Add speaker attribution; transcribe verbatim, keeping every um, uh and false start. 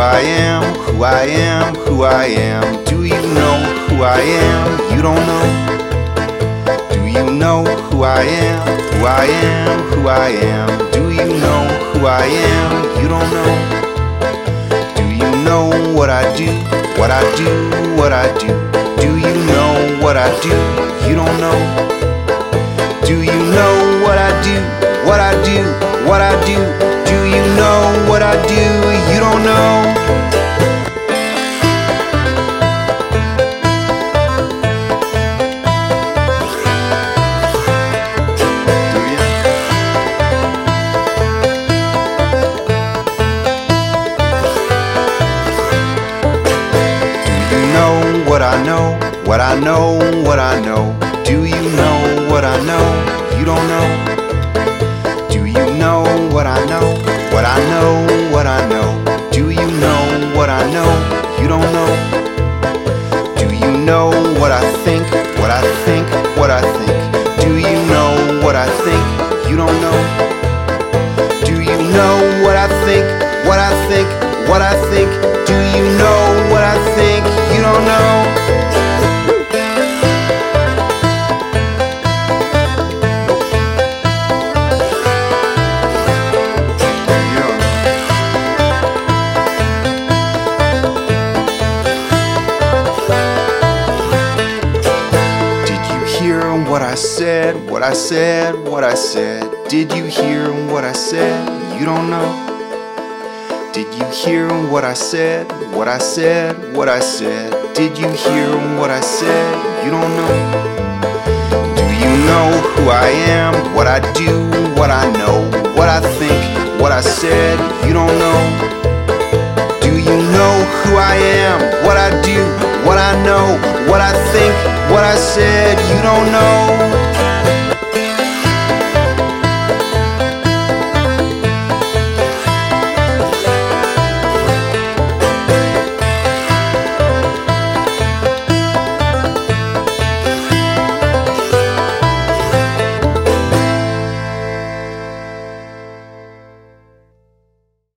Speaker 1: I am, who I am, who I am? Do you know who I am? You don't know. Do you know who I am, who I am, who I am? Do you know who I am? You don't know. Do you know what I do, what I do, what I do? Do you know what I do? You don't know. Do you know what I do, what I do, what I do? Do you know what I do? You don't know. What I know, what I know, what I know. Do you know what I know? You don't know. Do you know what I know, what I know, what I know? Do you know what I know? You don't know. Do you know what I think, what I think, what I think? Do you know what I think? You don't know. Do you know what I think, what I think, what I think? Do you know what I think? You don't know. What I said, what I said, what I said. Did you hear what I said? You don't know. Did you hear what I said, what I said, what I said? Did you hear what I said? You don't know. Do you know who I am, what I do, what I know, what I think, what I said? You don't know. Do you know who I am, what I do, what I know, what I think, what I said? You don't know.